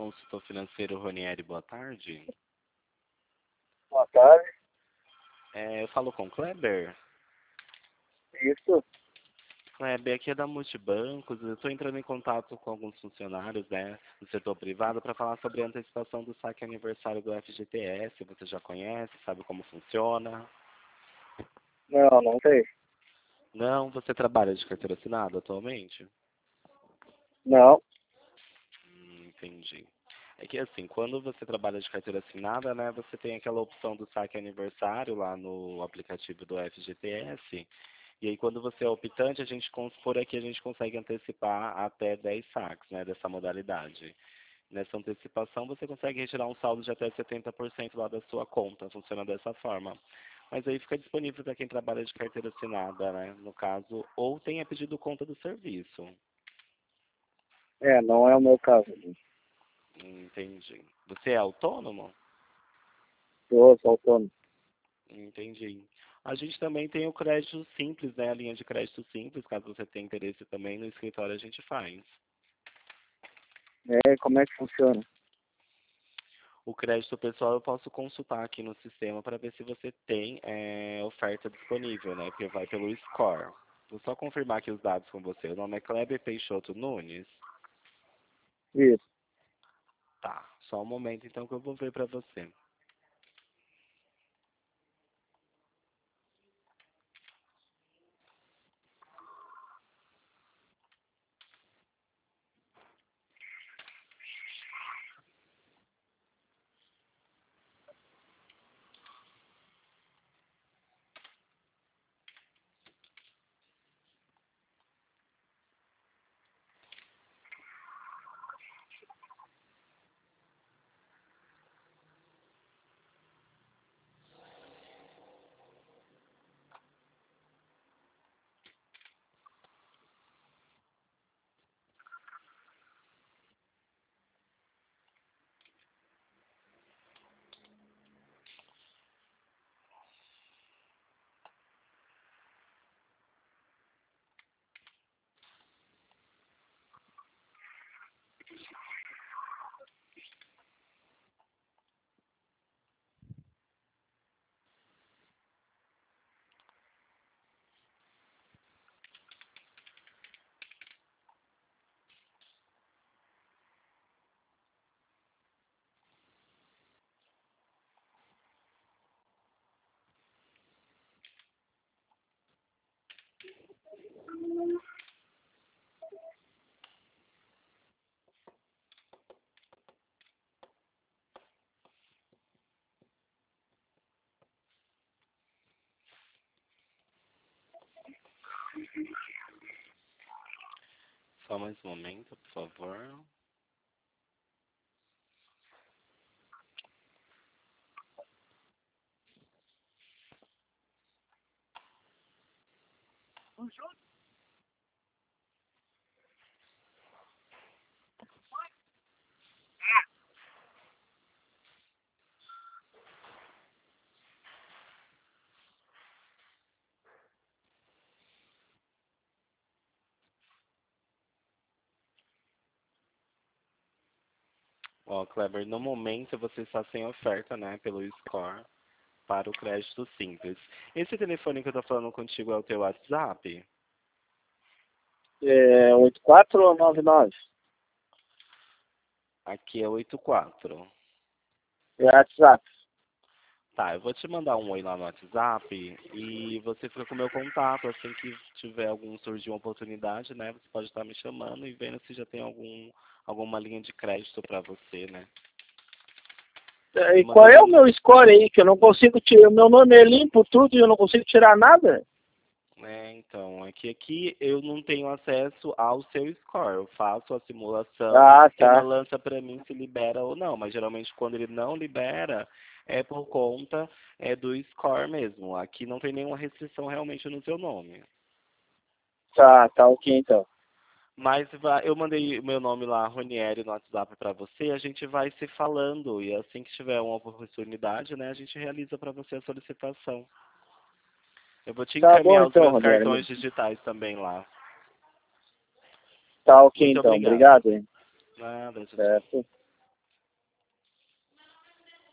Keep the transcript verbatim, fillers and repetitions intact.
consultor financeiro Ronieri, boa tarde. Boa tarde. É, eu falo com o Kleber. Isso. Kleber, aqui é da Multibancos. Eu estou entrando em contato com alguns funcionários, né, do setor privado para falar sobre a antecipação do saque aniversário do F G T S. Você já conhece, sabe como funciona? Não, não sei. Não, você trabalha de carteira assinada atualmente? Não. Hum, entendi. É que assim, quando você trabalha de carteira assinada, né, você tem aquela opção do saque aniversário lá no aplicativo do F G T S. E aí quando você é optante, a gente, cons- por aqui a gente consegue antecipar até dez saques, né, dessa modalidade. Nessa antecipação você consegue retirar um saldo de até setenta por cento lá da sua conta, funciona dessa forma. Mas aí fica disponível para quem trabalha de carteira assinada, né, no caso, ou tenha pedido conta do serviço. É, não é o meu caso. Entendi. Você é autônomo? Sou, sou autônomo. Entendi. A gente também tem o crédito simples, né? A linha de crédito simples, caso você tenha interesse também, no escritório a gente faz. É, como é que funciona? O crédito pessoal eu posso consultar aqui no sistema para ver se você tem é, oferta disponível, né? Porque vai pelo score. Vou só confirmar aqui os dados com você. O nome é Kleber Peixoto Nunes. Isso. Tá, só um momento então que eu vou ver para você. Só mais um momento, por favor. Ó, Kleber, no momento você está sem oferta, né, pelo score para o crédito simples. Esse telefone que eu tô falando contigo é o teu WhatsApp? É oito quatro ou nove nove? Aqui é oito quatro. É WhatsApp. Tá, eu vou te mandar um oi lá no WhatsApp e você fica com o meu contato. Assim que tiver algum, surgir uma oportunidade, né, você pode estar me chamando e vendo se já tem algum, alguma linha de crédito para você, né. É, Eu e qual mandei é o meu, meu score aí? Que eu não consigo tirar. O meu nome é limpo, tudo, e eu não consigo tirar nada? É, então, é que aqui eu não tenho acesso ao seu score. Eu faço a simulação, o Ah, sistema tá. lança para mim se libera ou não. Mas geralmente quando ele não libera, é por conta é, do score mesmo. Aqui não tem nenhuma restrição realmente no seu nome. Tá, tá ok então. Mas va- eu mandei o meu nome lá, Ronieri, no WhatsApp para você. A gente vai se falando e assim que tiver uma oportunidade, né, a gente realiza para você a solicitação. Eu vou te Tá bom encaminhar os então, meus Rogério. cartões digitais também lá. Tá ok Muito então. obrigado. Obrigado, hein. Nada, tchau, tchau. Certo.